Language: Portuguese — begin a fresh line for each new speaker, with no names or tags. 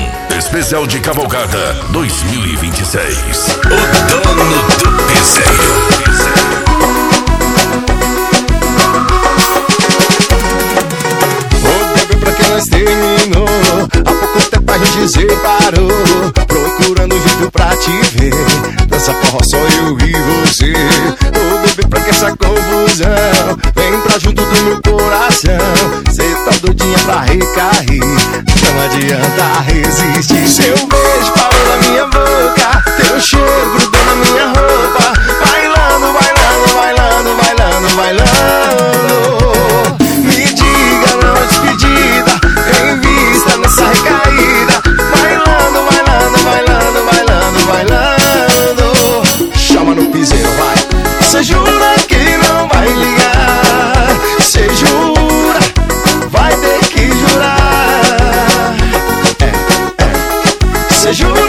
Especial de Cavalgada 2026. O dono do piseiro.
Nós terminou, há pouco tempo a gente separou, procurando um jeito pra te ver. Dessa forma só eu e você. Ô bebê, pra que essa confusão? Vem pra junto do meu coração. Cê tá doidinha pra recair, não adianta resistir. Seu beijo parou na minha boca, teu cheiro grudou na minha roupa. Bailando, bailando, bailando, bailando, bailando. Me diga não despedida, em vista nessa recaída. Bailando, bailando, bailando, bailando, bailando. Chama no piseiro, vai. Cê jura que não vai ligar? Cê jura, vai ter que jurar. Cê jura